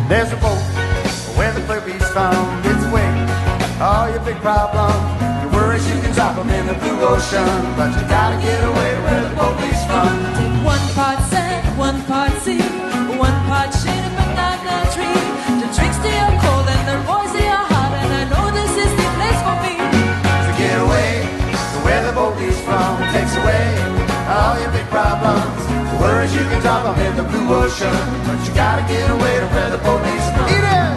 There's a boat where the police found its way. All your big problems, your worries, you can drop them in the blue ocean. But you gotta get away where the police from. One part sand, one part sea, one part shade of banana tree. The drinks they are cold and the boys they are hot, and I know this is the place for me. To get away to where the police from takes away all your big problems. The worries, you can drop them in the blue ocean. But you gotta get away to where the police from. Eat it!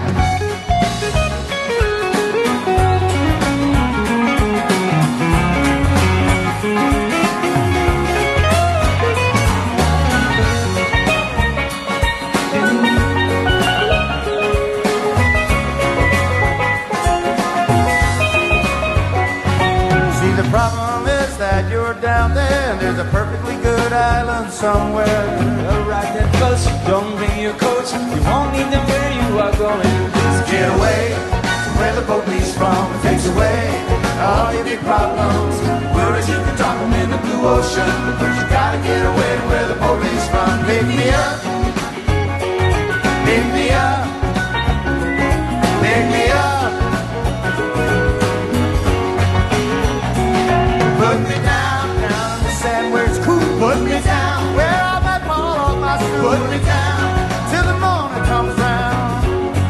The problem is that you're down there and there's a perfectly good island somewhere. Alright then close, don't bring your coats. You won't need them where you are going. Just get away to where the police from. It takes away all your big problems. Worries, you can drop them in the blue ocean. But you gotta get away to where the police from. Pick me up, pick me up, pick me up. Put me down, down in the sand where it's cool. Put me down where I might fall off my stool. Put me down till the morning comes round.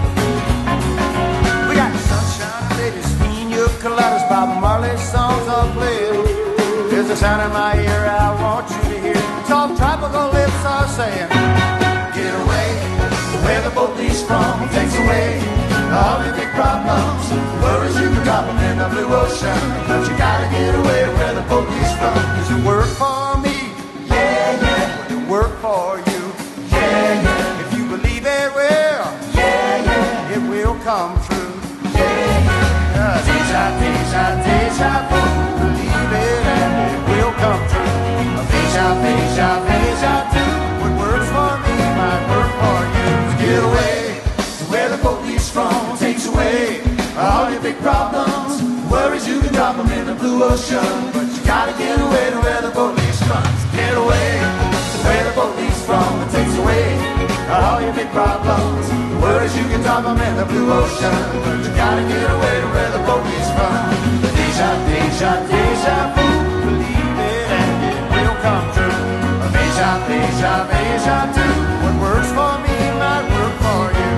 We got sunshine and ladies, pina coladas, Bob Marley songs all playing. There's a sound in my ear I want you to hear. Soft tropical lips are saying, get away where the police from takes away all your big problems. Worries, you can drop them in the blue ocean. But you gotta get away where the police from. Does it work for me? Yeah, yeah. Will it work for you? Yeah, yeah. If you believe it will, yeah, yeah, it will come true. Yeah, yeah. Deja, deja, deja vu. Believe it and it will come true. Deja, deja, deja vu. What works for me might work for you. Get away to where the police from takes away all your big problems. Worries, you can drop them in the blue ocean. But you gotta get away to where the police from. Get away to where the police from. It takes away all your big problems. Worries, you can drop them in the blue ocean. But you gotta get away to where the police from. Deja, deja, deja vu. Believe it and it will come true. Deja, deja, deja vu. What works for me might work for you.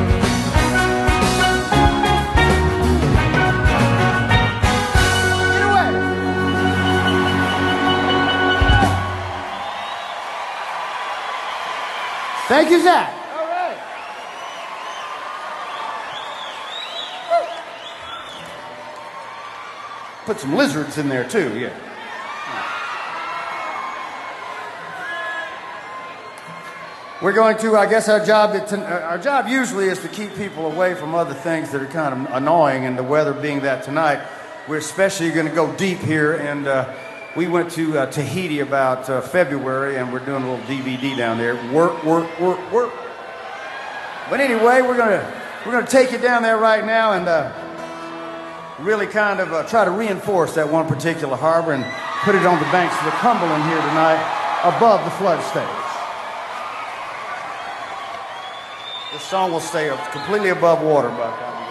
Thank you, Zach. All right. Put some lizards in there too, yeah. We're going to, I guess our job usually is to keep people away from other things that are kind of annoying, and the weather being that tonight, we're especially going to go deep here, and we went to Tahiti about February, and we're doing a little DVD down there. Work, work, work, work. But anyway, we're gonna take you down there right now and really kind of try to reinforce that one particular harbor and put it on the banks of the Cumberland here tonight, above the flood stage. This song will stay completely above water by the time we